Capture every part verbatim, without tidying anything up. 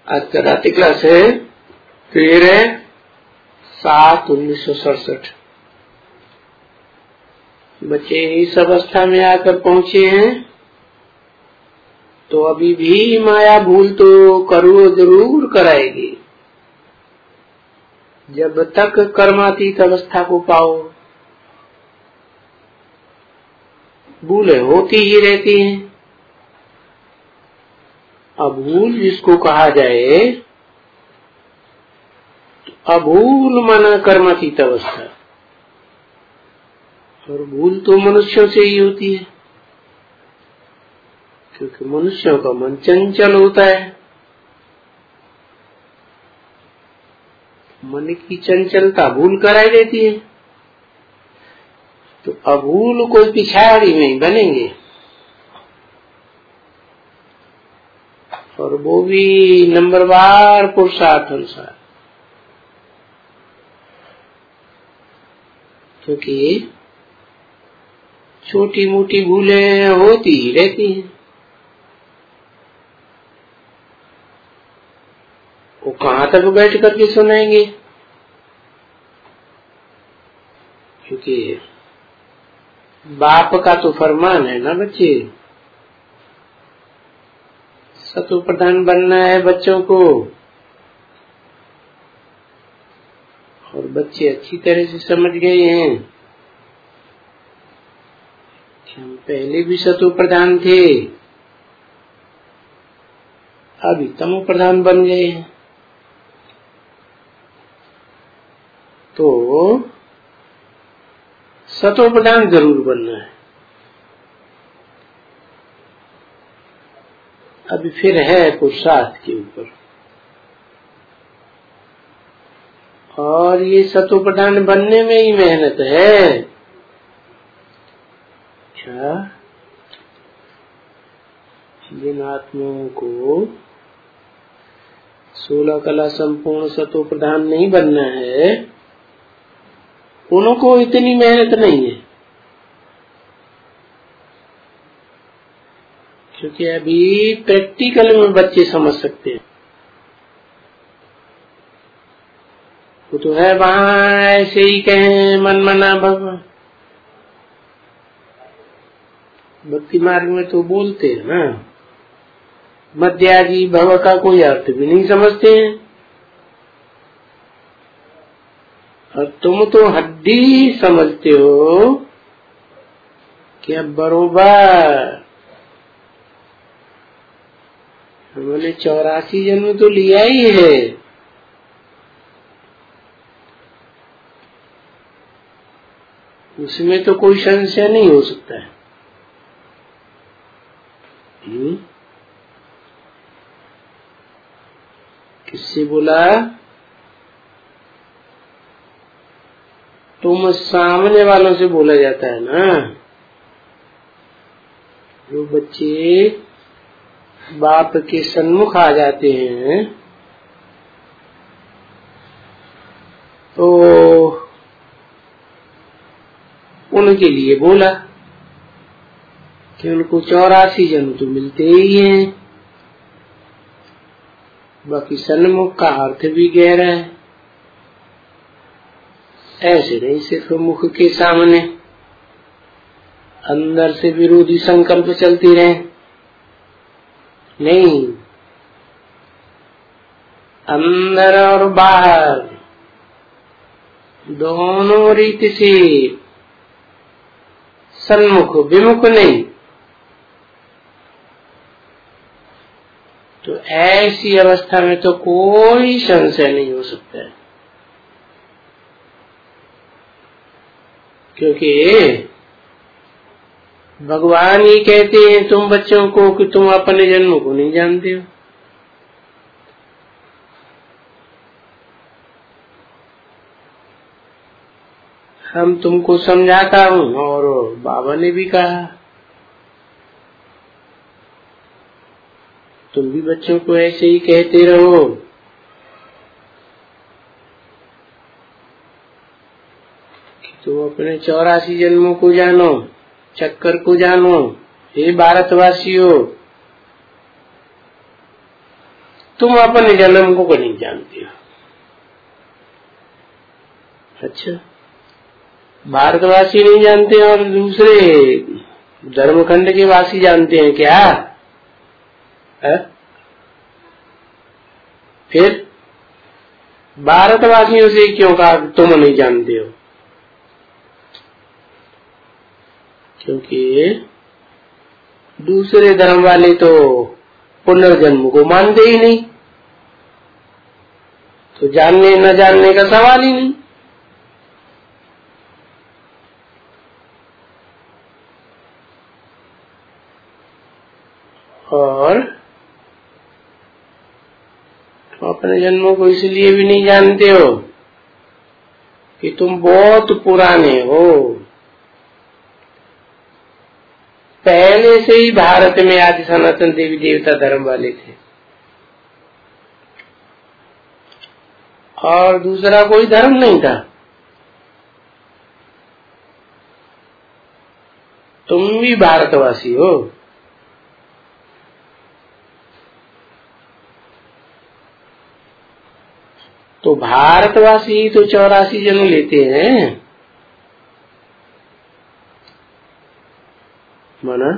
आज का रात्रि क्लास है तेरह सात उन्नीस सौ सड़सठ। बच्चे इस अवस्था में आकर पहुंचे हैं तो अभी भी माया भूल तो करो जरूर कराएगी। जब तक कर्मातीत अवस्था को पाओ भूलें होती ही रहती हैं। अभूल जिसको कहा जाए, अभूल माना कर्मातीत अवस्था, और भूल तो मनुष्यों से ही होती है क्योंकि मनुष्यों का मन चंचल होता है। मन की चंचलता भूल कराई देती है। तो अभूल कोई पिछाड़ी नहीं बनेंगे, और वो भी नंबरवार पुरुषार्थ अनुसार, क्योंकि छोटी मोटी भूलें होती ही रहती हैं। वो कहाँ तक बैठ करके सुनाएंगे, क्योंकि बाप का तो फरमान है ना बच्चे, सतो प्रधान बनना है बच्चों को। और बच्चे अच्छी तरह से समझ गए हैं कि हम पहले भी सतो प्रधान थे, अभी तमो प्रधान बन गए हैं। तो सतो प्रधान जरूर बनना है। अभी फिर है पुरुषार्थ के ऊपर, और ये सतो प्रधान बनने में ही मेहनत है। क्या जिन आत्माओं को सोलह कला संपूर्ण सतो प्रधान नहीं बनना है, उनको इतनी मेहनत नहीं है, क्योंकि अभी प्रैक्टिकल में बच्चे समझ सकते हैं। वो तो है वहां ऐसे ही कहें मन मना भगवान, भक्ति मार्ग में तो बोलते हैं ना, मध्याजी भव का कोई अर्थ भी नहीं समझते हैं। और तुम तो हड्डी समझते हो कि अब बरोबर हमने चौरासी जन्म तो लिया ही है। उसमें तो कोई संशय नहीं हो सकता है। हुँ? किससे बोला? तुम सामने वालों से बोला जाता है ना। जो बच्चे बाप के सन्मुख आ जाते हैं तो उनके लिए बोला कि उनको चौरासी जन्म तो मिलते ही हैं। बाकी सन्मुख का अर्थ भी गहरा है, ऐसे नहीं सिर्फ मुख के सामने अंदर से विरोधी संकल्प चलती रहे। नहीं, अंदर और बाहर दोनों रीति से सन्मुख विमुख नहीं। तो ऐसी अवस्था में तो कोई संशय नहीं हो सकता है, क्योंकि भगवान ही कहते हैं तुम बच्चों को कि तुम अपने जन्म को नहीं जानते हो। हम तुमको समझाता हूँ, और बाबा ने भी कहा तुम भी बच्चों को ऐसे ही कहते रहो। कि तुम अपने चौरासी जन्मों को जानो, चक्कर को जानो। हे भारतवासियों, तुम अपने जन्म को नहीं जानते हो। अच्छा, भारतवासी नहीं जानते और दूसरे धर्मखंड के वासी जानते हैं क्या है? फिर भारतवासियों से क्यों कहा तुम नहीं जानते हो? क्योंकि दूसरे धर्म वाले तो पुनर्जन्म को मानते ही नहीं, तो जानने न जानने का सवाल ही नहीं। और तो अपने जन्मों को इसलिए भी नहीं जानते हो कि तुम बहुत पुराने हो, पहले से ही भारत में आदि सनातन देवी देवता धर्म वाले थे और दूसरा कोई धर्म नहीं था। तुम भी भारतवासी हो, तो भारतवासी तो चौरासी जन्म लेते हैं माना,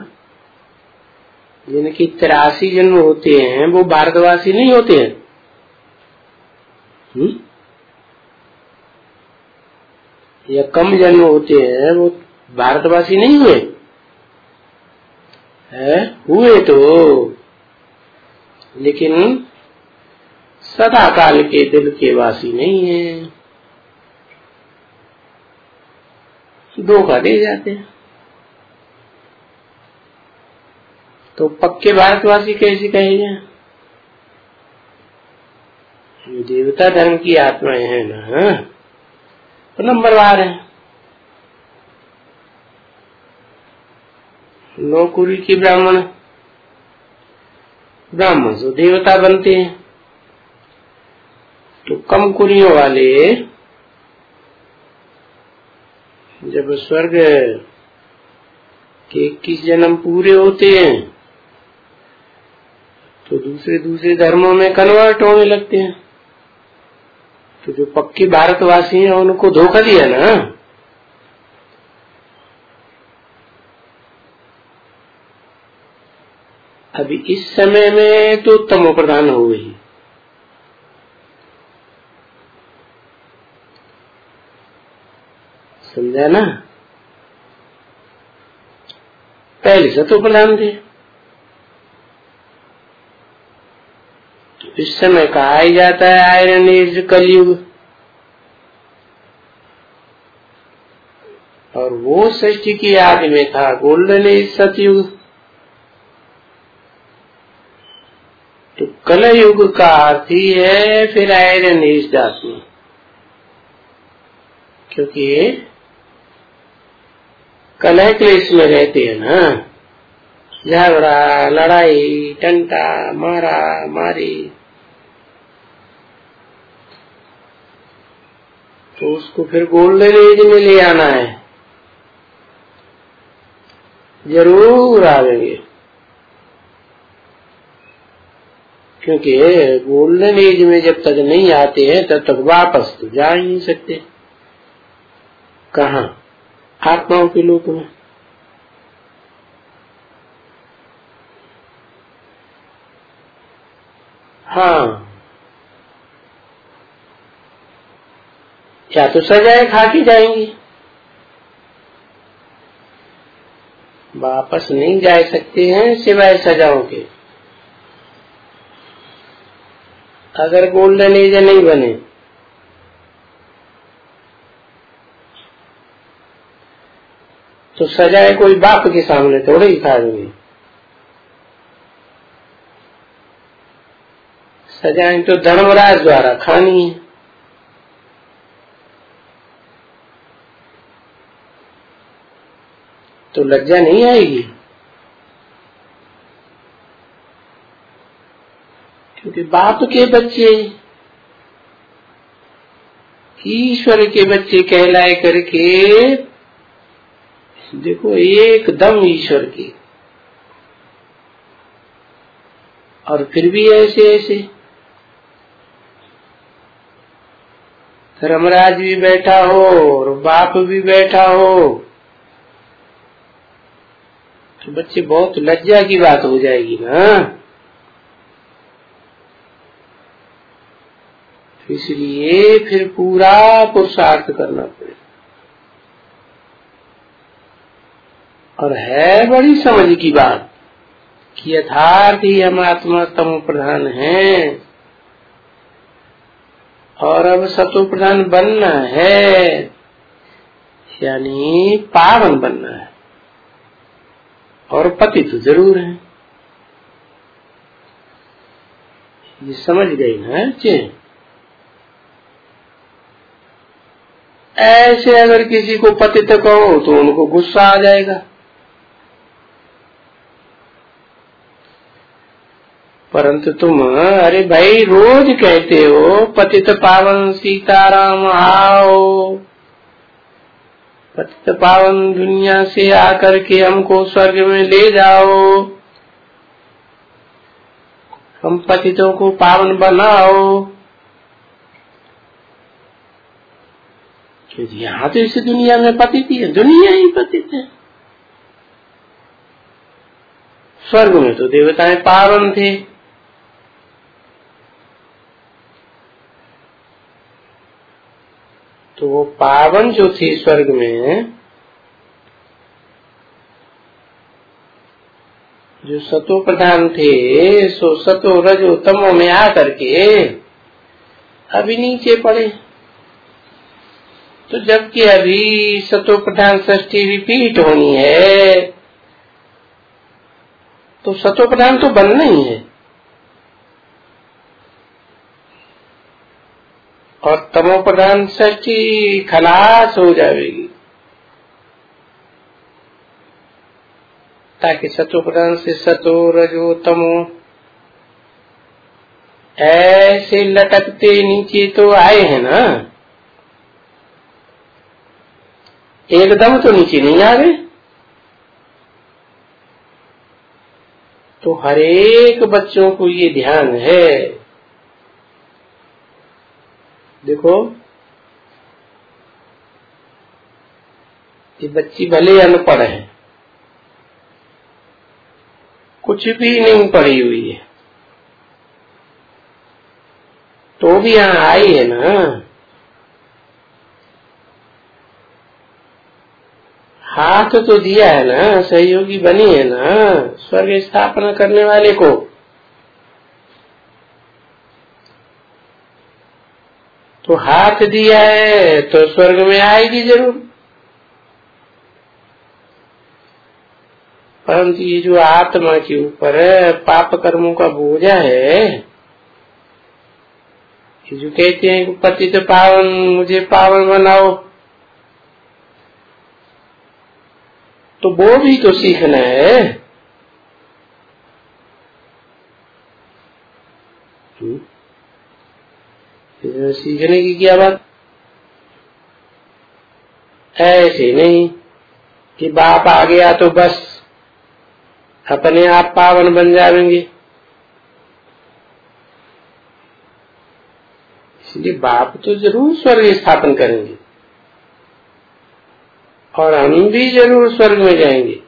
जिनके तिरासी जन्म होते हैं वो भारतवासी नहीं होते हैं। हुँ? या कम जन्म होते हैं वो भारतवासी नहीं हुए है? हुए तो, लेकिन सदा काल के दिल के वासी नहीं है, धोखा दे जाते हैं। तो पक्के भारतवासी कैसे कहेंगे? देवता धर्म की आत्माएं हैं ना, तो नंबरवार है। नौकुरी के ब्राह्मण ब्राह्मण तो देवता बनते हैं, तो कम कुरियों वाले जब स्वर्ग के इक्कीस जन्म पूरे होते हैं तो दूसरे दूसरे धर्मों में कन्वर्ट होने लगते हैं। तो जो पक्के भारतवासी हैं उनको धोखा दिया ना। अभी इस समय में तो तमो प्रधान हो गई, समझा ना? पहले सतो प्रधान थे, तो इस समय कहा ही जाता है आयरन एज कलयुग, और वो सृष्टि की आदि में था गोल्डन एज सतयुग। तो कलयुग का अर्थ ही है फिर आयरन एज धातु, क्योंकि कलह क्लेश में रहते हैं ना, झगड़ा लड़ाई टंटा मारा मारी, तो उसको फिर गोल्डन एज में ले आना है, जरूर आवेंगे। क्योंकि गोल्डन एज में जब तक नहीं आते हैं तब तक वापस तो जा ही नहीं सकते। कहाँ? आत्माओं के लोक में। हाँ, या तो सजाए खा के जाएंगी, वापस नहीं जा सकते हैं सिवाय सजाओं के। अगर गोल्डन एज नहीं बने तो सजाए कोई बाप के सामने थोड़े ही खाएंगे। सजाएं तो धर्मराज द्वारा खानी है। तो लज्जा नहीं आएगी, क्योंकि बाप के बच्चे ईश्वर के बच्चे कहलाए करके देखो एकदम ईश्वर की, और फिर भी ऐसे ऐसे धर्मराज भी बैठा हो और बाप भी बैठा हो तो बच्चे बहुत लज्जा की बात हो जाएगी ना। इसलिए फिर पूरा पुरुषार्थ करना पड़ेगा। और है बड़ी समझ की बात कि यथार्थ ही हम आत्मा तमो प्रधान हैं और अब सतो प्रधान बनना है, यानी पावन बनना है। और पति तो जरूर है, ये समझ गई ना बच्चे। ऐसे अगर किसी को पतित कहो तो उनको गुस्सा आ जाएगा, परंतु तुम अरे भाई रोज कहते हो पतित पावन सीताराम आओ, पतित पावन दुनिया से आकर के हमको स्वर्ग में ले जाओ, हम पतितों को पावन बनाओ। क्योंकि यहाँ तो इस दुनिया में पतित ही है, दुनिया ही पतित है। स्वर्ग में तो देवताएं पावन थे, तो वो पावन जो थे स्वर्ग में, जो सतो प्रधान थे, सो सतो रजो तमो में आकर के अभी नीचे पड़े। तो जबकि अभी सतो प्रधान षष्ठी रिपीट होनी है तो सतो प्रधान तो बनना ही है और तमो प्रधान षष्ठी खलास हो जाएगी, ताकि सतो प्रधान से सतो रजो तमो ऐसे लटकते नीचे तो आए हैं ना, एकदम तो नीचे नहीं आ गए। तो हरेक बच्चों को ये ध्यान है। देखो ये बच्ची भले अनपढ़ है, कुछ भी नहीं पढ़ी हुई है, तो भी यहाँ आई है ना। हाथ तो दिया है ना, सहयोगी बनी है ना स्वर्ग स्थापना करने वाले को। तो हाथ दिया है तो स्वर्ग में आएगी जरूर। परंतु ये जो आत्मा के ऊपर पाप कर्मों का बोझा है, ये जो कहते हैं पतित पावन मुझे पावन बनाओ, तो वो भी तो सीखना है। सीखने की क्या बात? ऐसे नहीं कि बाप आ गया तो बस अपने आप पावन बन जाएंगे। इसलिए बाप तो जरूर स्वर्ग स्थापन करेंगे और हम भी जरूर स्वर्ग में जाएंगे,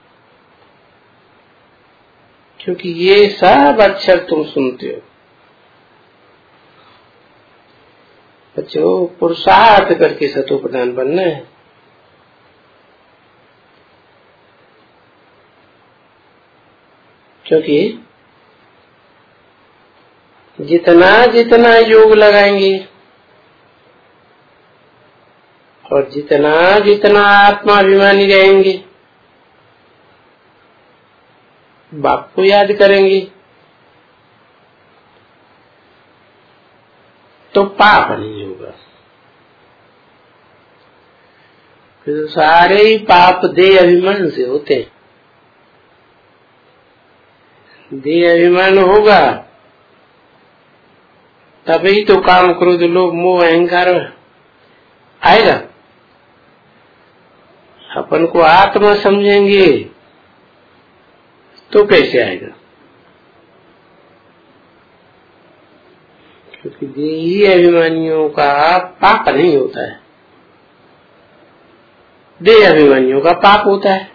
क्योंकि ये सब अक्षर तुम सुनते हो। बच्चों पुरुषार्थ करके सतो प्रधान बनना है। क्योंकि जितना जितना योग लगाएंगे और जितना जितना आत्माभिमानी रहेंगे, बाप को याद करेंगे, तो पाप नहीं होगा। फिर सारे ही पाप देह अभिमान से होते हैं। देह अभिमान होगा तभी तो काम क्रोध लोभ मोह अहंकार आएगा। अपन को आत्मा समझेंगे तो कैसे आएगा? क्योंकि देही अभिमानियों का पाप नहीं होता है, देह अभिमानियों का पाप होता है।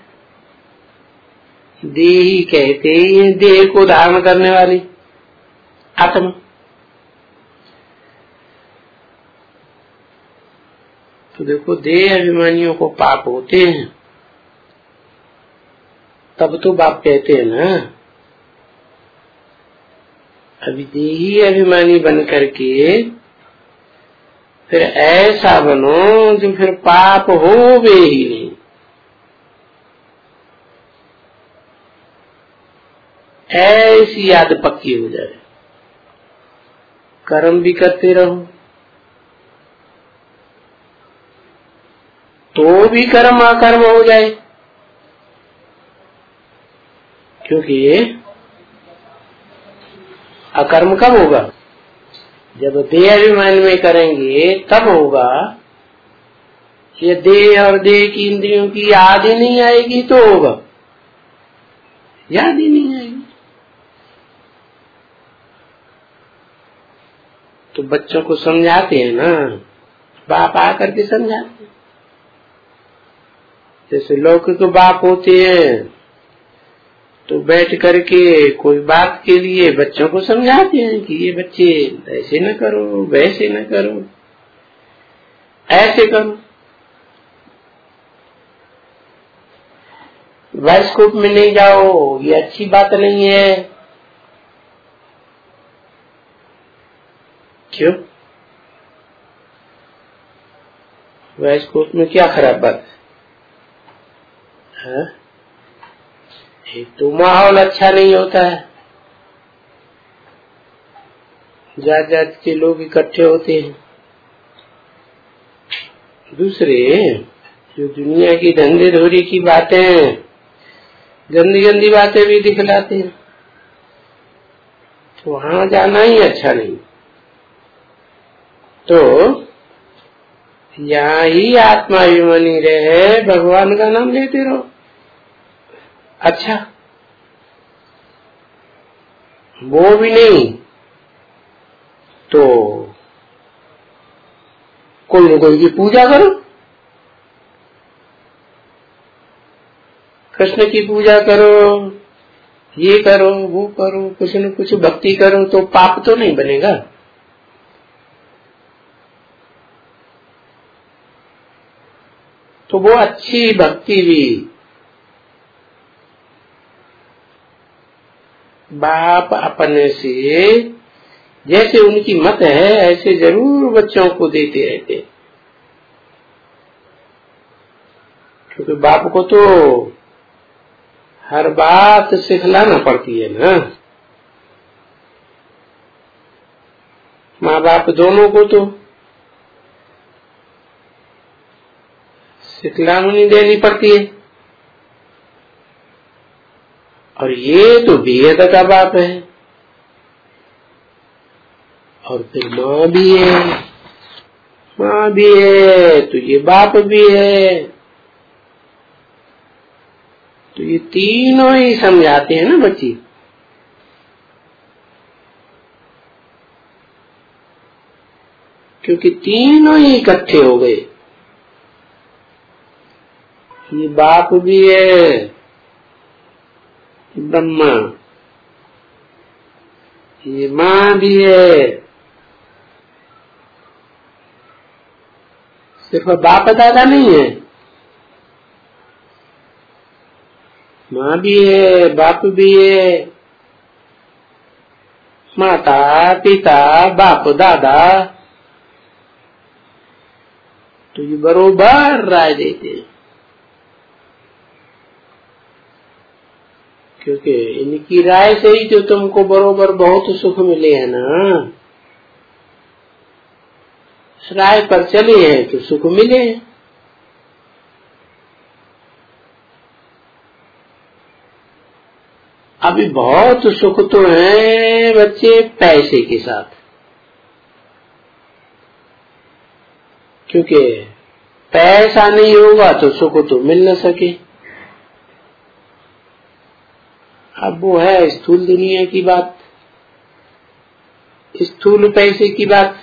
देही कहते ही है देह को धारण करने वाली आत्मा। तो देखो, देह अभिमानियों को पाप होते हैं, तब तो बाप कहते हैं ना। अभी देही अभिमानी बन करके फिर ऐसा बनो जो फिर पाप हो वे ही नहीं। ऐसी याद पक्की हो जाए, कर्म भी करते रहो तो भी कर्म अकर्म हो जाए। क्योंकि अकर्म कब होगा? जब देह अभिमान में करेंगे तब होगा। ये देह और देह की इंद्रियों की याद ही नहीं आएगी तो होगा, याद ही नहीं आएगी। तो बच्चों को समझाते हैं ना, बाप आकर के समझाते हैं। जैसे लौकिक बाप होते हैं तो बैठ करके कोई बात के लिए बच्चों को समझाते हैं कि ये बच्चे ऐसे न करो, वैसे न करो, ऐसे करो। बायोस्कोप में नहीं जाओ, ये अच्छी बात नहीं है। क्यों? बायोस्कोप में क्या खराब बात है? एक तो माहौल अच्छा नहीं होता है, जात जात के लोग इकट्ठे होते हैं। दूसरे जो दुनिया की धंधे धोरी की बातें, गंदी गंदी बातें भी दिखलाते हैं, तो वहां जाना ही अच्छा नहीं। तो यहाँ ही आत्मा अभिमानी रहे, भगवान का नाम लेते रहो। अच्छा, वो भी नहीं तो कोई न कोई की पूजा करो, कृष्ण की पूजा करो, ये करो वो करो, कुछ न कुछ भक्ति करो, तो पाप तो नहीं बनेगा। तो वो अच्छी भक्ति भी बाप अपने से जैसे उनकी मत है ऐसे जरूर बच्चों को देते रहते, क्योंकि बाप को तो हर बात सिखलाना पड़ती है ना। माँ बाप दोनों को तो सिखलानी देनी पड़ती है। और ये तो बेहद का बाप है, और फिर माँ भी है, माँ भी है तो ये बाप भी है। तो ये तीनों ही समझाते हैं ना बच्ची। क्योंकि तीनों ही इकट्ठे हो गए, ये बाप भी है ब्रह्मा, ये माँ भी है, सिर्फ बाप दादा नहीं है, माँ भी है, बाप भी है, माता पिता बाप दादा। तो ये बरोबर राय देते हैं, क्योंकि इनकी राय से ही तो तुमको बरोबर बहुत सुख मिले है ना। राय पर चले हैं तो सुख मिले हैं। अभी बहुत सुख तो है बच्चे पैसे के साथ, क्योंकि पैसा नहीं होगा तो सुख तो मिल न सके। अब वो है स्थूल दुनिया की बात। स्थूल पैसे की बात।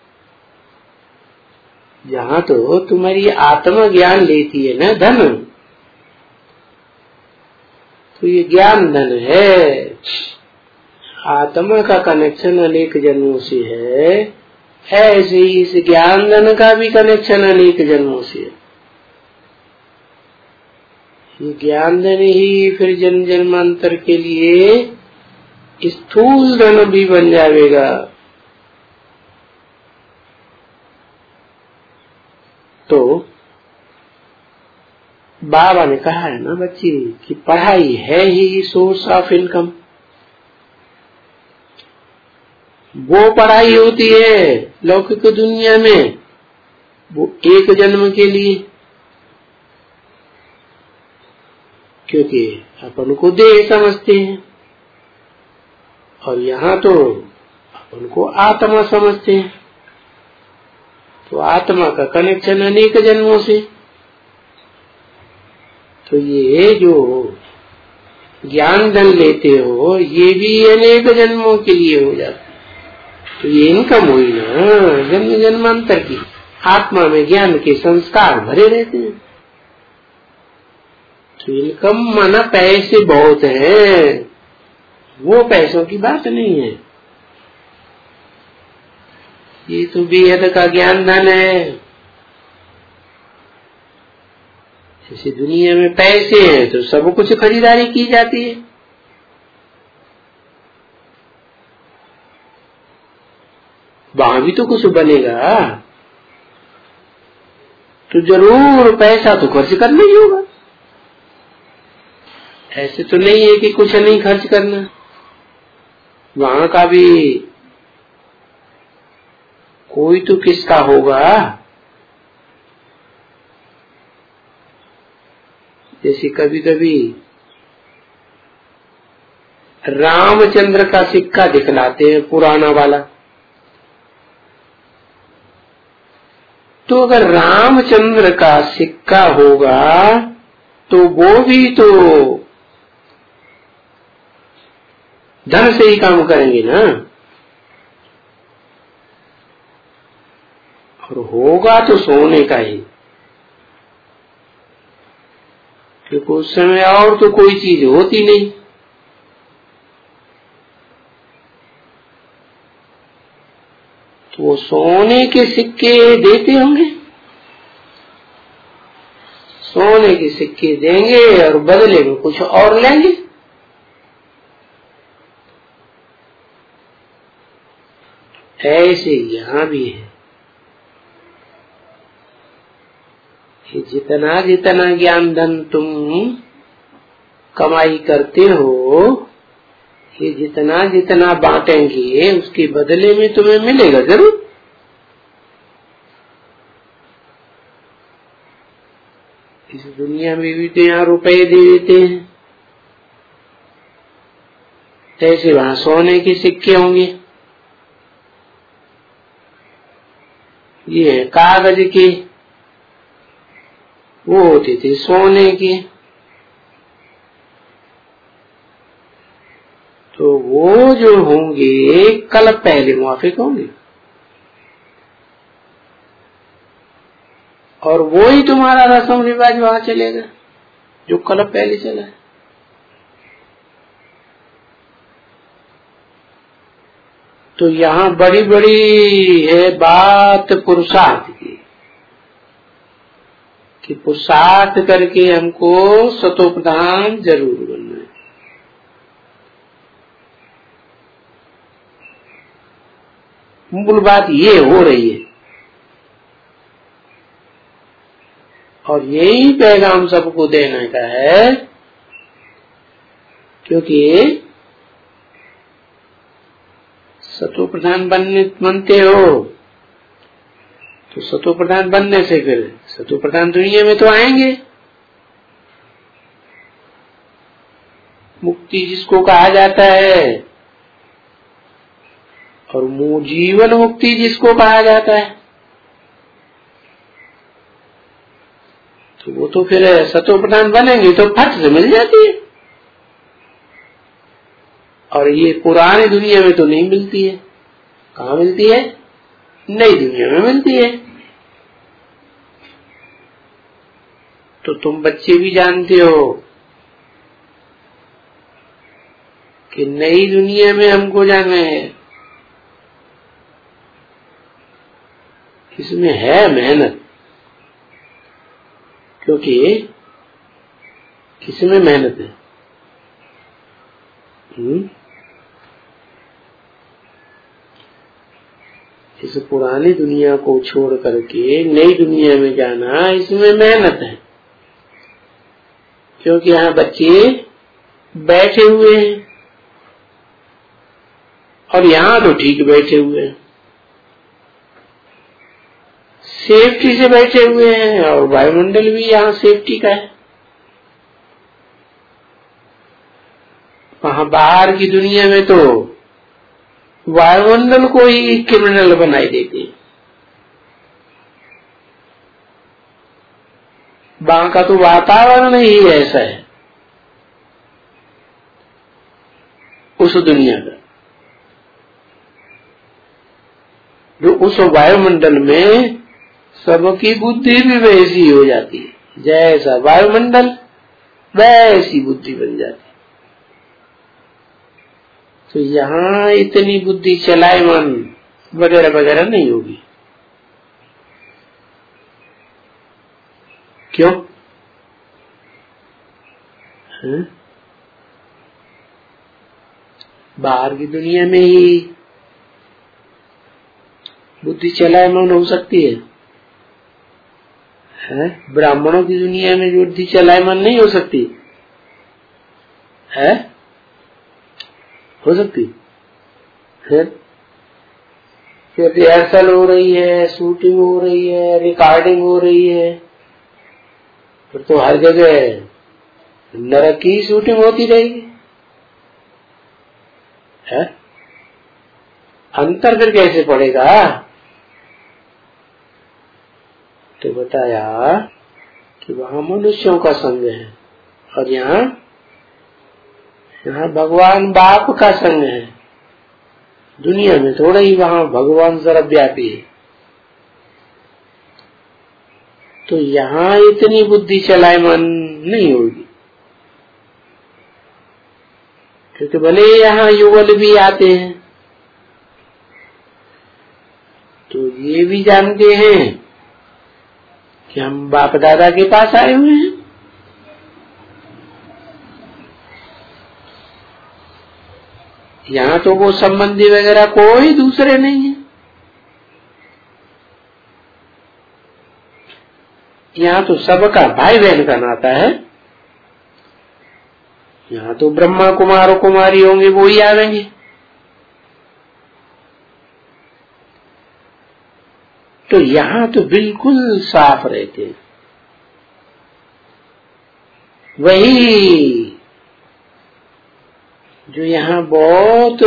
यहाँ तो तुम्हारी आत्मा ज्ञान लेती है ना धन, तो ये ज्ञान धन है। आत्मा का कनेक्शन अनेक जन्मों से है, ऐसे ही इस ज्ञान धन का भी कनेक्शन अनेक जन्मों से है। ये ज्ञान धन ही फिर जन्म जन्मांतर के लिए स्थूल धन भी बन जाएगा। तो बाबा ने कहा है ना बच्ची कि पढ़ाई है ही सोर्स ऑफ इनकम। वो पढ़ाई होती है लौकिक दुनिया में, वो एक जन्म के लिए, क्योंकि अपन को देह समझते हैं, और यहाँ तो अपन को आत्मा समझते हैं। तो आत्मा का कनेक्शन अनेक जन्मों से। तो ये जो ज्ञान धन लेते हो ये भी अनेक जन्मों के लिए हो जाता है। तो ये इनकम हुई ना जन्म जन्मांतर की। आत्मा में ज्ञान के संस्कार भरे रहते हैं। तो इनकम माना पैसे बहुत हैं, वो पैसों की बात नहीं है। ये तो बेहद का ज्ञान धन है। जैसे दुनिया में पैसे हैं तो सब कुछ खरीदारी की जाती है। वहां भी तो कुछ बनेगा, तो जरूर पैसा तो खर्च करना ही होगा। ऐसे तो नहीं है कि कुछ नहीं खर्च करना। वहां का भी कोई तो किसका होगा। जैसे कभी कभी रामचंद्र का सिक्का दिखलाते हैं पुराना वाला, तो अगर रामचंद्र का सिक्का होगा तो वो भी तो धन से ही काम करेंगे ना। और होगा तो सोने का ही, क्योंकि उस समय और तो कोई चीज होती नहीं। तो वो सोने के सिक्के देते होंगे, सोने के सिक्के देंगे और बदले में कुछ और लेंगे। ऐसे यहाँ भी है कि जितना जितना ज्ञान धन तुम कमाई करते हो, ये जितना जितना बांटेंगे उसके बदले में तुम्हें मिलेगा जरूर। इस दुनिया में भी तो यहाँ रुपए दे देते हैं, ऐसे वहां सोने के सिक्के होंगे। ये कागज के, वो होते थे सोने के। तो वो जो होंगे कल पहले मुआफिक होंगे, और वो ही तुम्हारा रस्म रिवाज वहां चलेगा जो कल पहले चला है। तो यहाँ बड़ी बड़ी है बात पुरुषार्थ की, कि पुरुषार्थ करके हमको सतोप्रधान जरूर बनना है। मूल बात ये हो रही है, और यही पैगाम सबको देने का है। क्योंकि सतो प्रधान बनने बनते हो तो सतो प्रधान बनने से फिर सतो प्रधान दुनिया में तो आएंगे। मुक्ति जिसको कहा जाता है और जीवन मुक्ति जिसको कहा जाता है, तो वो तो फिर सतो प्रधान बनेंगे तो फट से मिल जाती है, और ये पुरानी दुनिया में तो नहीं मिलती है। कहाँ मिलती है? नई दुनिया में मिलती है। तो तुम बच्चे भी जानते हो कि नई दुनिया में हमको जाना है। इसमें है मेहनत, क्योंकि इसमें मेहनत है। हुँ? इस पुरानी दुनिया को छोड़ करके नई दुनिया में जाना, इसमें मेहनत है। क्योंकि यहाँ बच्चे बैठे हुए हैं और यहाँ तो ठीक बैठे हुए हैं, सेफ्टी से बैठे हुए हैं, और वायुमंडल भी यहाँ सेफ्टी का है। वहां बाहर की दुनिया में तो वायुमंडल को ही क्रिमिनल बनाई देते हैं। वहां का तो वातावरण ही ऐसा है उस दुनिया का, जो उस वायुमंडल में सबकी बुद्धि भी वैसी हो जाती है। जैसा वायुमंडल वैसी बुद्धि बन जाती है। तो यहाँ इतनी बुद्धि चलायमान वगैरह वगैरह नहीं होगी। क्यों? है? बाहर की दुनिया में ही बुद्धि चलायमान हो सकती है, है? ब्राह्मणों की दुनिया में बुद्धि चलायमान नहीं हो सकती है? हो सकती है? फिर रिहर्सल हो रही है, शूटिंग हो रही है, रिकॉर्डिंग हो रही है, फिर तो हर जगह नरक की शूटिंग होती रहेगी, है? अंतर फिर कैसे पड़ेगा? तो बताया कि वहां मनुष्यों का संग है और यहाँ यहाँ भगवान बाप का संग है। दुनिया में थोड़ा ही वहां भगवान सर्वव्यापी है। तो यहाँ इतनी बुद्धि चलायमान नहीं होगी, क्योंकि भले यहाँ युगल भी आते हैं तो ये भी जानते हैं कि हम बाप दादा के पास आए हुए हैं। यहाँ तो वो संबंधी वगैरह कोई दूसरे नहीं है। यहाँ तो सबका भाई बहन का नाता है। यहाँ तो ब्रह्मा कुमार और कुमारी होंगे, वो ही आवेंगे। तो यहाँ तो बिल्कुल साफ रहते हैं। वही जो यहाँ बहुत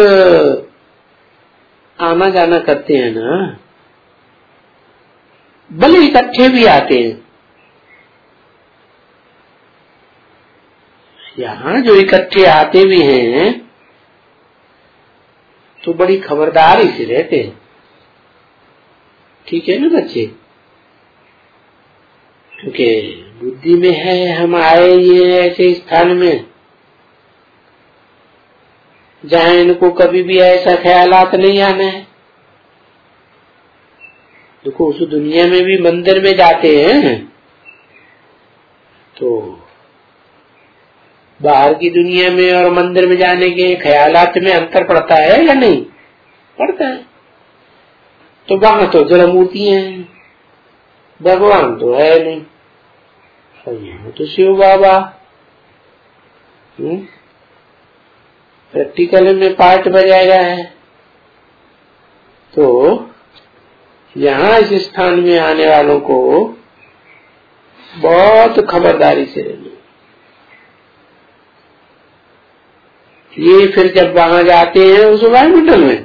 आना जाना करते हैं ना, भले इकट्ठे भी आते हैं, यहाँ जो इकट्ठे आते भी हैं तो बड़ी खबरदारी से रहते हैं। ठीक है ना बच्चे? क्योंकि बुद्धि में है हम आए ये ऐसे स्थान में जहाँ इनको कभी भी ऐसा ख्यालात नहीं आना है। देखो उस दुनिया में भी मंदिर में जाते हैं तो बाहर की दुनिया में और मंदिर में जाने के ख्यालात में अंतर पड़ता है या नहीं? पड़ता है। तो वहां तो जड़ मूर्तियां हैं, भगवान तो है नहीं, और यहाँ तो शिव बाबा। प्रैक्टिकल में पार्ट बजाया है। तो यहाँ इस स्थान में आने वालों को बहुत खबरदारी से रहना। ये फिर जब वहां जाते हैं उस वायुमंडल में,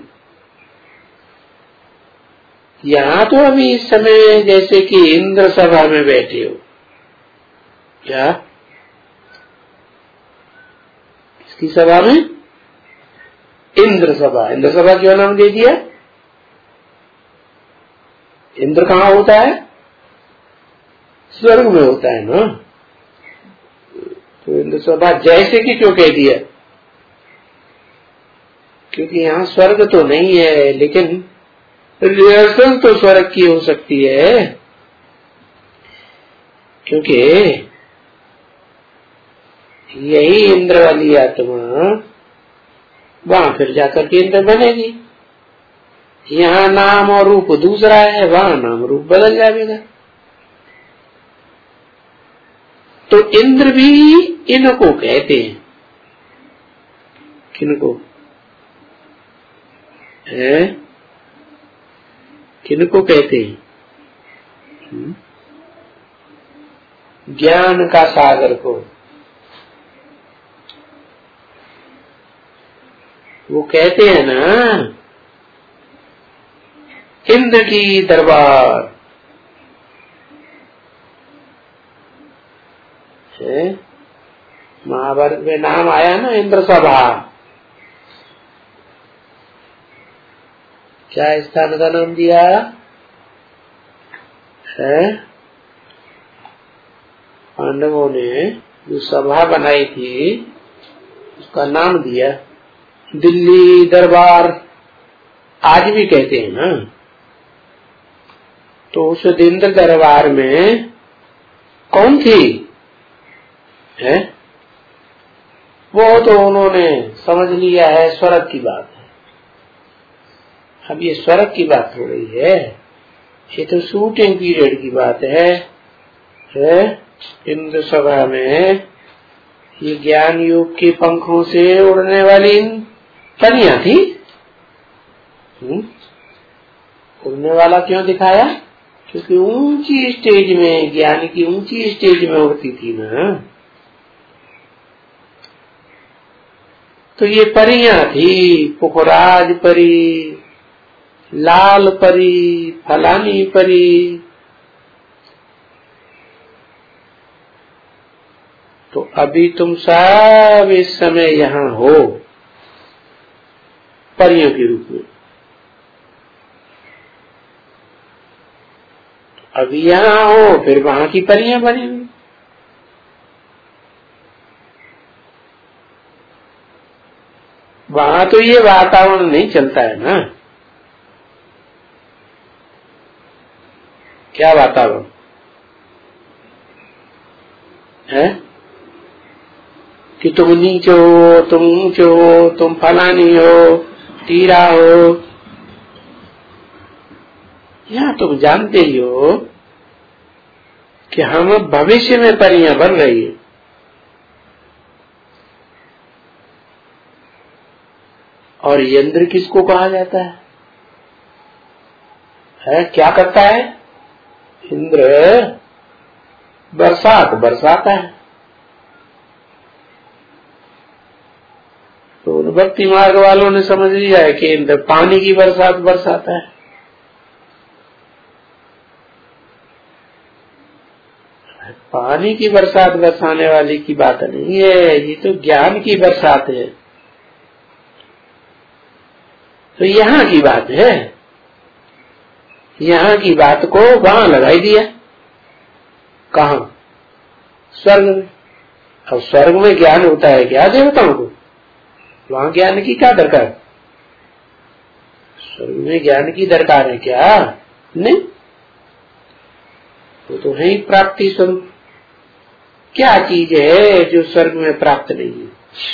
यहाँ तो अभी इस समय जैसे कि इंद्र सभा में बैठे हो। क्या? किसकी सभा में? इंद्र सभा। इंद्र सभा क्यों नाम दे दिया? इंद्र कहाँ होता है? स्वर्ग में होता है ना। तो इंद्र सभा जैसे कि क्यों कह दिया? क्योंकि यहाँ स्वर्ग तो नहीं है, लेकिन रिहर्सल तो स्वर्ग की हो सकती है, क्योंकि यही इंद्र वाली आत्मा वहां फिर जाकर के इंद्र बनेगी। यहाँ नाम और रूप दूसरा है, वहां नाम रूप बदल जाएगा। तो इंद्र भी इनको कहते हैं। किनको है? किनको कहते हैं? ज्ञान का सागर को। वो कहते हैं ना, इंद्र की दरबार है। महाभारत में नाम आया ना इंद्र सभा। क्या स्थान का नाम दिया है? पांडवों ने जो सभा बनाई थी उसका नाम दिया दिल्ली दरबार। आज भी कहते हैं ना। तो उस इंद्र दरबार में कौन थी है? वो तो उन्होंने समझ लिया है स्वर्ग की बात है। अब ये स्वर्ग की बात हो रही है, ये तो शूटिंग पीरियड की बात है, है? इंद्र सभा में ये ज्ञान योग के पंखों से उड़ने वाली पनिया थी। हुँ? उड़ने वाला क्यों दिखाया? क्योंकि ऊंची स्टेज में, ज्ञान की ऊंची स्टेज में उड़ती थी ना। तो ये परियां थी, पुखराज परी, लाल परी, फलानी परी। तो अभी तुम सब इस समय यहाँ हो परियों के रूप में। अभी यहाँ हो, फिर वहां की परियां बनी हुई। वहां तो ये वातावरण नहीं चलता है ना। क्या वातावरण है? कि तुम नीचे हो, तुम ऊंचे हो, तुम फलानी हो, तीरा हो। यहाँ तुम जानते ही हो कि हम भविष्य में परियां बन रही है। और यंत्र किसको कहा जाता है? है क्या करता है? इंद्र बरसात बरसाता है। तो भक्ति मार्ग वालों ने समझ लिया है कि इंद्र पानी की बरसात बरसाता है। पानी की बरसात बरसाने वाली की बात नहीं है, ये तो ज्ञान की बरसात है। तो यहाँ की बात है, यहाँ की बात को वहां लगाई दिया। कहा? स्वर्ग में। अब स्वर्ग में ज्ञान होता है क्या देवताओं को? वहां ज्ञान की क्या दरकार? स्वर्ग में ज्ञान की दरकार है क्या? नहीं, वो तो है ही प्राप्ति स्वरूप। क्या चीज है जो स्वर्ग में प्राप्त नहीं है?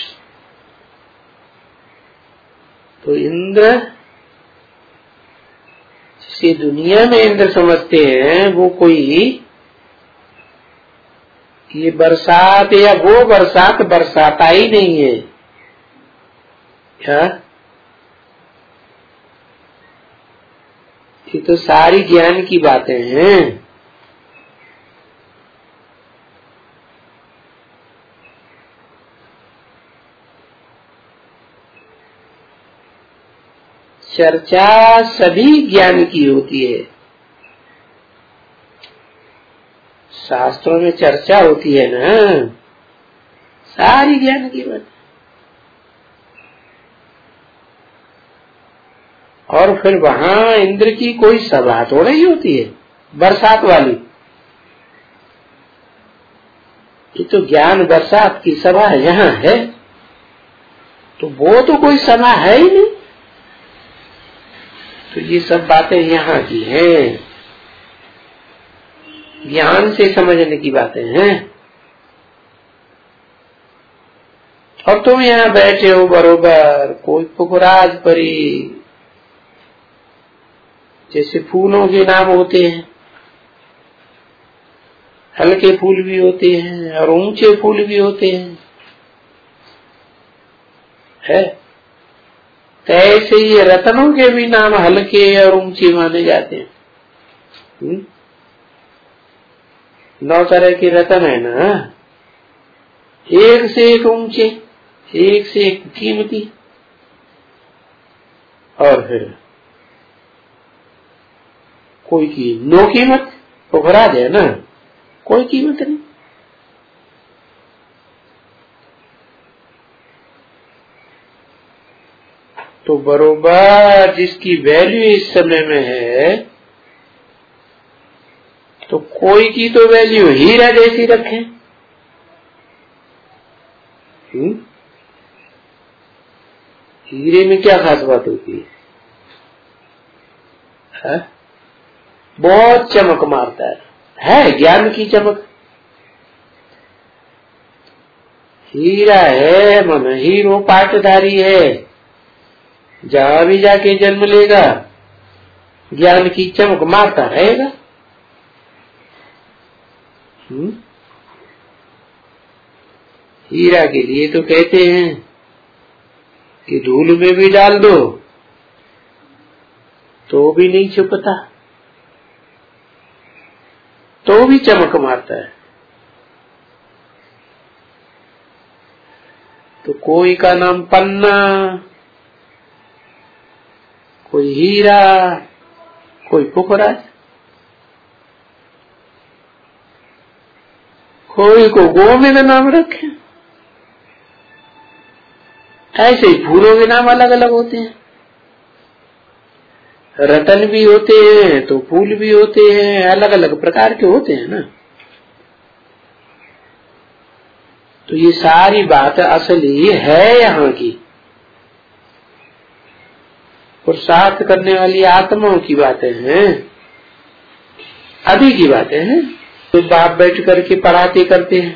तो इंद्र से दुनिया में इंद्र समझते हैं वो कोई ये बरसात या वो बरसात बरसाता ही नहीं है। क्या? ये तो सारी ज्ञान की बातें हैं। चर्चा सभी ज्ञान की होती है। शास्त्रों में चर्चा होती है ना, सारी ज्ञान की बात। और फिर वहां इंद्र की कोई सभा तो नहीं होती है बरसात वाली। ये तो ज्ञान बरसात की सभा यहाँ है, तो वो तो कोई सभा है ही नहीं। तो ये सब बातें यहाँ की हैं, ज्ञान से समझने की बातें हैं। और तुम यहाँ बैठे हो बरोबर, कोई पुखराज परी, जैसे फूलों के नाम होते हैं, हल्के फूल भी होते हैं और ऊंचे फूल भी होते हैं, है तो ऐसे ये रत्नों के भी नाम हल्के और ऊंचे माने जाते हैं। हुँ? नौ तरह के रत्न है ना, एक से एक ऊंचे, एक से एक कीमती, और फिर कोई की नो कीमत, पुखराज है ना, कोई कीमत नहीं। तो बरोबर जिसकी वैल्यू इस समय में है, तो कोई की तो वैल्यू हीरा जैसी रखे। हुँ? हीरे में क्या खास बात होती है, है? बहुत चमक मारता है, है ज्ञान की चमक। हीरा है मन हीरो पाटधारी है, जहां भी जाके जन्म लेगा ज्ञान की चमक मारता रहेगा। हुँ? हीरा के लिए तो कहते हैं कि धूल में भी डाल दो तो भी नहीं छुपता, तो भी चमक मारता है। तो कोई का नाम पन्ना, कोई हीरा, कोई पुखराज, कोई को गोविंद नाम रखे। ऐसे ही फूलों के नाम अलग अलग होते हैं, रतन भी होते हैं तो फूल भी होते हैं, अलग अलग प्रकार के होते हैं ना। तो ये सारी बात असली है यहाँ की, पुरुषार्थ करने वाली आत्माओं की बातें हैं, अभी की बातें हैं। तो बाप बैठ करके पढ़ाते करते हैं,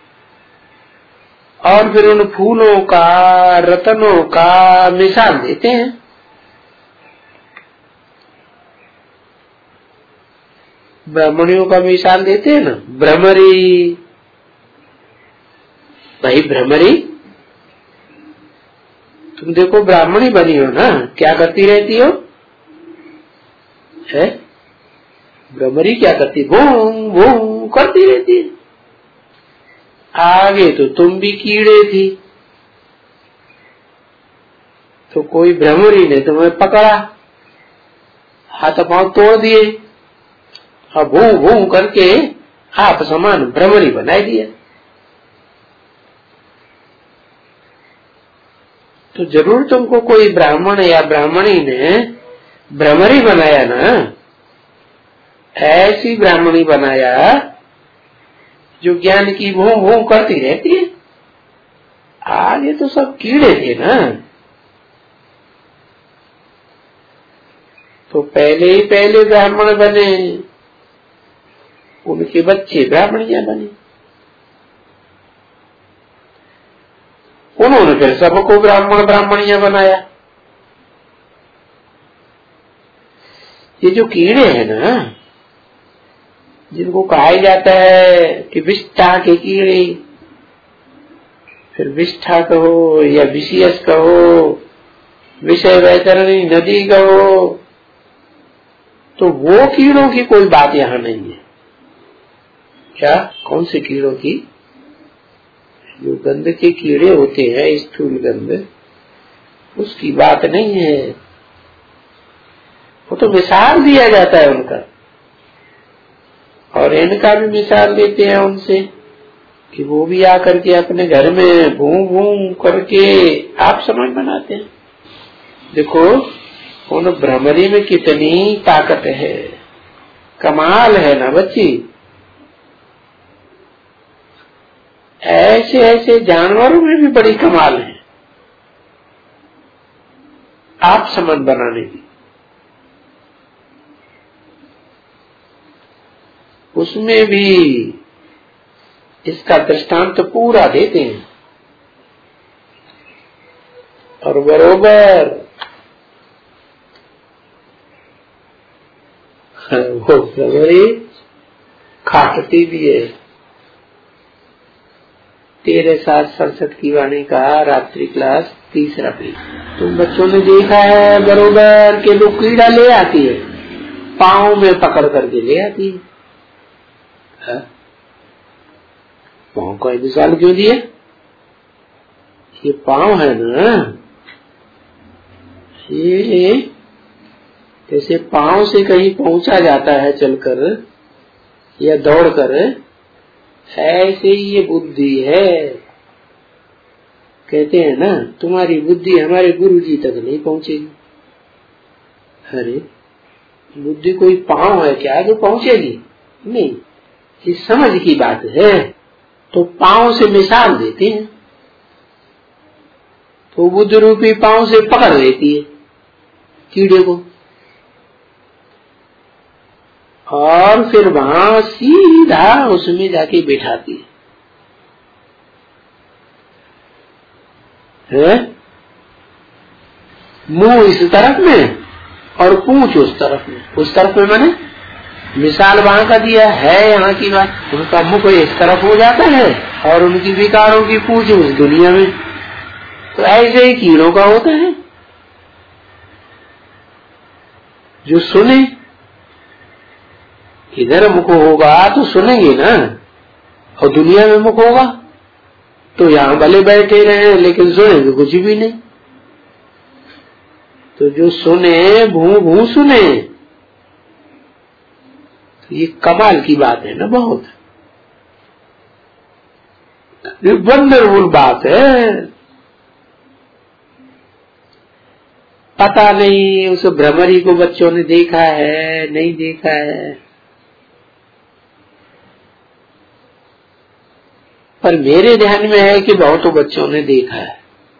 और फिर उन फूलों का रतनों का मिसाल देते हैं। ब्राह्मणियों का मिसाल देते हैं ना, भ्रमरी, भाई भ्रमरी तुम देखो ब्राह्मणी बनी हो ना, क्या करती रहती हो, है भ्रमरी क्या करती, भूं भूं करती रहती है। आगे तो तुम भी कीड़े थी, तो कोई भ्रमरी ने तुम्हें पकड़ा, हाथ पांव तोड़ दिए, और भूं भूं करके आप समान भ्रमरी बनाई दिया। तो जरूर तुमको कोई ब्राह्मण या ब्राह्मणी ने भ्रमरी बनाया ना, ऐसी ब्राह्मणी बनाया जो ज्ञान की भूं भूं करती रहती है। आगे तो सब कीड़े थे ना, तो पहले ही पहले ब्राह्मण बने, उनके बच्चे ब्राह्मणियां बने, उन्होंने फिर सबको ब्राह्मण ब्राह्मणियां बनाया। ये जो कीड़े हैं ना, जिनको कहा जाता है कि विष्ठा के कीड़े, फिर विष्ठा कहो या विषयस कहो, विषय वैतरणी नदी कहो, तो वो कीड़ों की कोई बात यहाँ नहीं है। क्या, कौन से कीड़ों की? जो गंध के कीड़े होते हैं, स्थूल गंध, उसकी बात नहीं है। वो तो मिसाल दिया जाता है उनका, और इनका भी मिसाल देते हैं उनसे कि वो भी आकर के अपने घर में भूं भूं करके आप समझ बनाते हैं। देखो उन भ्रमरी में कितनी ताकत है, कमाल है ना बच्ची। ऐसे ऐसे जानवरों में भी बड़ी कमाल है आप समझ बनाने की। उसमें भी इसका दृष्टांत तो पूरा देते हैं। और बरोबर वो भ्रमरी खाटती भी है। तेरे साथ सड़सठ की वाणी का रात्रि क्लास तीसरा पेज। तुम बच्चों ने देखा है बरोबर के वो कीड़ा ले आती है, पाँव में पकड़ करके ले आती है। पाँव का मिसाल क्यों दिया? ये पाँव है ना, ये जैसे पाँव से कहीं पहुंचा जाता है चलकर या दौड़कर, ऐसे ही ये बुद्धि है। कहते हैं ना तुम्हारी बुद्धि हमारे गुरु जी तक नहीं पहुंचेगी। अरे बुद्धि कोई पाँव है क्या जो पहुंचेगी? नहीं, ये समझ की बात है। तो पाँव से मिसाल देते हैं, तो बुद्धि रूपी पाँव से पकड़ लेती है कीड़े को और फिर वहां सीधा उसमें जाके बैठाती है। मुंह इस तरफ में और पूंछ उस तरफ में। उस तरफ में मैंने मिसाल वहां का दिया है, यहाँ की बात। उनका मुख इस तरफ हो जाता है और उनकी विकारों की पूंछ उस दुनिया में। तो ऐसे ही कीड़ों का होता है। जो सुने, इधर मुख होगा तो सुनेंगे ना, और दुनिया में मुख होगा तो यहाँ भले बैठे रहे लेकिन सुनेंगे कुछ भी नहीं। तो जो सुने भू भू सुने, तो ये कमाल की बात है ना, बहुत ये वंडरफुल बात है। पता नहीं उस भ्रमरी को बच्चों ने देखा है नहीं देखा है, पर मेरे ध्यान में है कि बहुतों बच्चों ने देखा है।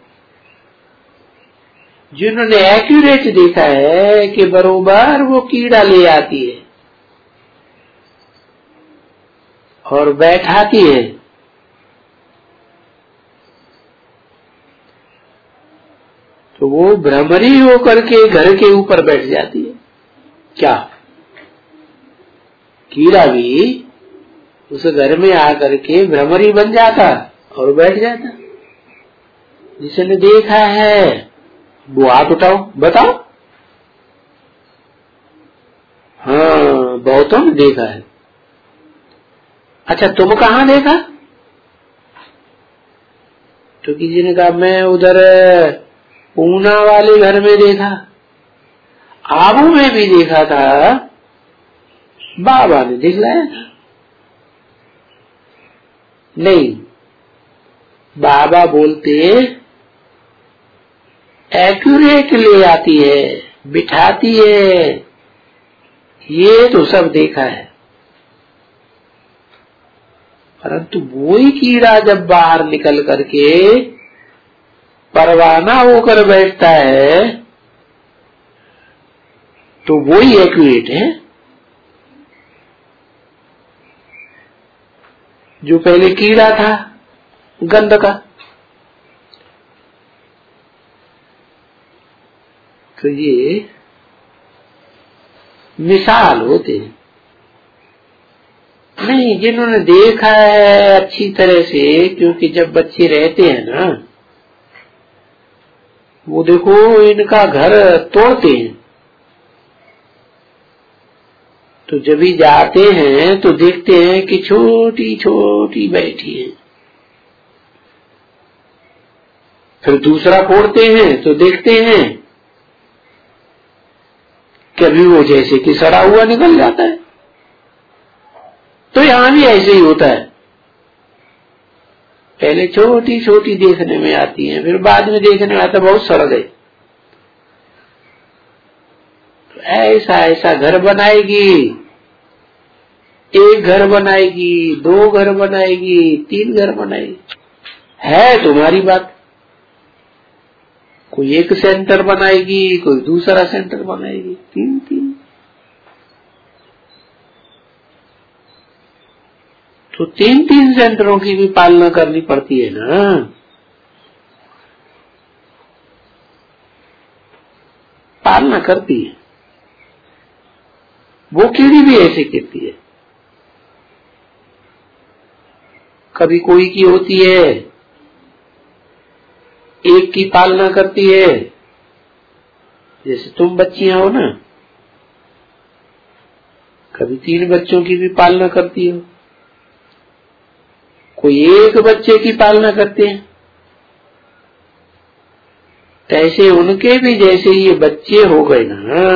जिन्होंने एक्यूरेट देखा है कि बरोबर वो कीड़ा ले आती है और बैठाती है, तो वो भ्रमरी होकर के घर के ऊपर बैठ जाती है। क्या कीड़ा भी उस घर में आकर के भ्रमरी बन जाता और बैठ जाता? जिसने देखा है वो हाथ उठाओ, बताओ। हाँ, बहुतों ने देखा है। अच्छा, तुम कहाँ देखा? तो किसी ने कहा मैं उधर पूना वाले घर में देखा, आबू में भी देखा था, बाबा ने दिखलाया था। नहीं, बाबा बोलते एक्यूरेट ले आती है, बिठाती है, ये तो सब देखा है। परंतु वही कीड़ा जब बाहर निकल करके परवाना होकर बैठता है तो वही एक्यूरेट है जो पहले कीड़ा था गंध का। तो ये मिसाल होते हैं। नहीं, जिन्होंने देखा है अच्छी तरह से, क्योंकि जब बच्चे रहते हैं ना, वो देखो इनका घर तोड़ते हैं, तो जब भी जाते हैं तो देखते हैं कि छोटी छोटी बैठी है। फिर दूसरा फोड़ते हैं तो देखते हैं कभी वो जैसे कि सड़ा हुआ निकल जाता है। तो यहां भी ऐसे ही होता है, पहले छोटी छोटी देखने में आती है, फिर बाद में देखने में आता बहुत सड़ गए। ऐसा ऐसा घर बनाएगी, एक घर बनाएगी, दो घर बनाएगी, तीन घर बनाएगी। है तुम्हारी बात। कोई एक सेंटर बनाएगी, कोई दूसरा सेंटर बनाएगी, तीन तीन। तो तीन तीन सेंटरों की भी पालना करनी पड़ती है ना। पालना करती है। वो कीड़ी भी ऐसे करती है। कभी कोई की होती है, एक की पालना करती है, जैसे तुम बच्चियां हो ना, कभी तीन बच्चों की भी पालना करती हो, कोई एक बच्चे की पालना करते हैं। ऐसे उनके भी जैसे ये बच्चे हो गए ना,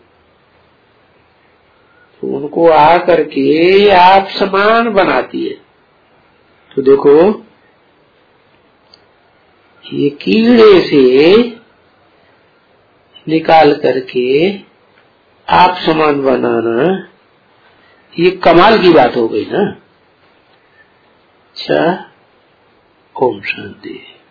तो उनको आकर के आप समान बनाती है। तो देखो, ये कीड़े से निकाल करके आप समान बनाना, ये कमाल की बात हो गई ना। अच्छा, ओम शांति।